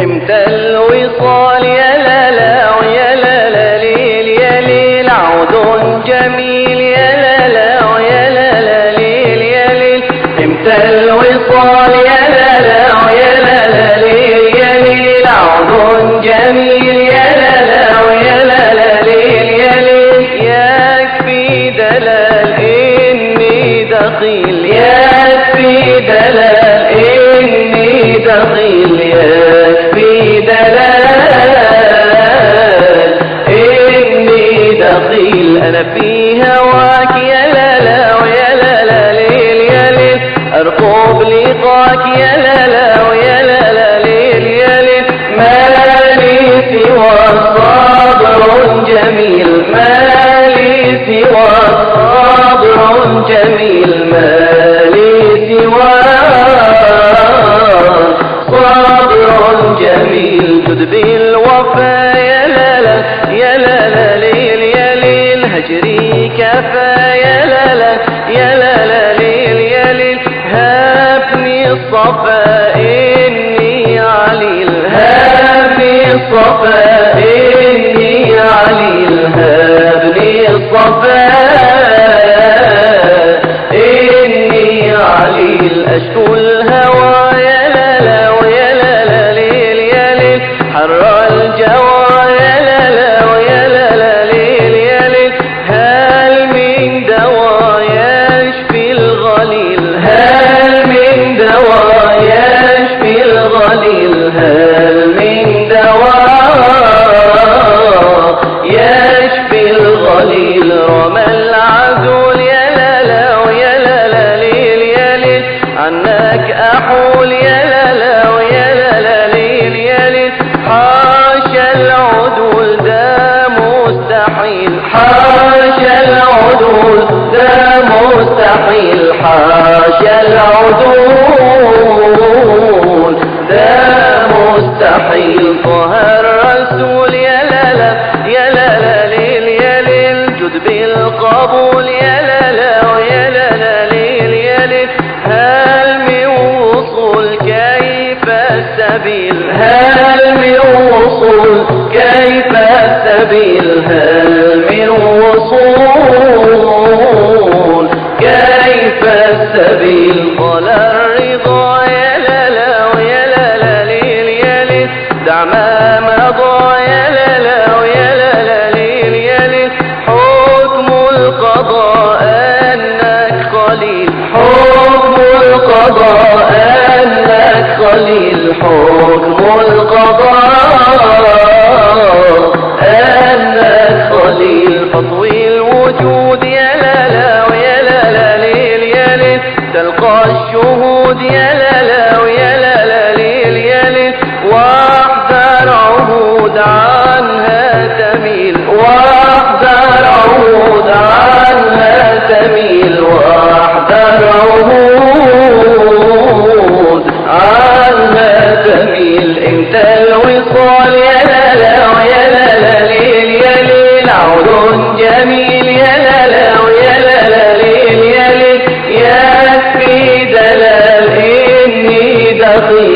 امتى الوصال يا لا لا ويا لا لا ليل يا ليل عود جميل يا لا لا ويا لا لا ليل يا ليل امتى الوصال يا لا لا ويا لا لا ليل يا ليل عود جميل يا لا لا ويا لا لا ليل يا ليل يكفي دلال إني دخيل يكفي دلال إني دخيل يكفي دلال إني دخيل أنا في هواك يا لا لا ويا لا لا ليل يا ليل أرقب لقاك يا لا لا ويا لا لا ليل يا ليل ما لي سوى صبر جميل ما لي سوى صبر جميل ما لي سوى صبر جميل جد بالوفا يا لا لا يا لا لا ليل يا ليل هجري كفى يا لا لا يا لا لا ليل يا ليل هابني الصفا إني عليل هابني الصفا إني عليل هابني الصفا إني عليل أشكو الهوى يا لا لا ويا لا لا ليل يا ليل حر الجوى يا لا لا ويا لا لا ليل يا ليل هل من دواء يشفي الغليل هل من دواء يشفي الغليل هل من دواء يشفي الغليل رمى العزول يا لا لا ويا لا لا ليل يا ليل عنك أحول يا لا لا ويا لا لا ليل يا ليل حاشا العدول ده مستحيل حاشا العدول ده مستحيل حاشا العدول ده مستحيل طه الرسول يا لا لا يا لا لا ليل يا ليل جد بالقبول يا لا لا ويا لا لا ليل يا ليل هل من وصول كيف السبيل هل من وصول كيف السبيل هل من وصول كيف السبيل قال الرضا يا لا لا ويا لا لا ليل يا ليل دع ما مضى يا لا لا ويا لا لا ليل يا ليل حكم القضاء أنك قليل حكم القضاء أنك قليل حكم القضاء أنك قليل فطوي الوجود يا لا لا ويا لا لا ليل يا ليل تلقى الشهود يا لا لا ويا لا لا ليل يا ليل واحذر عهود عنها تميل واحذر عهود عنها تميل واحذر عهود عنها تميل انت الوصال يا لا لا ويا لا لا ليل يا ليل عود جميل يا لا لا ويا لا لا ليل يا ليل يكفي دلال إني دخيل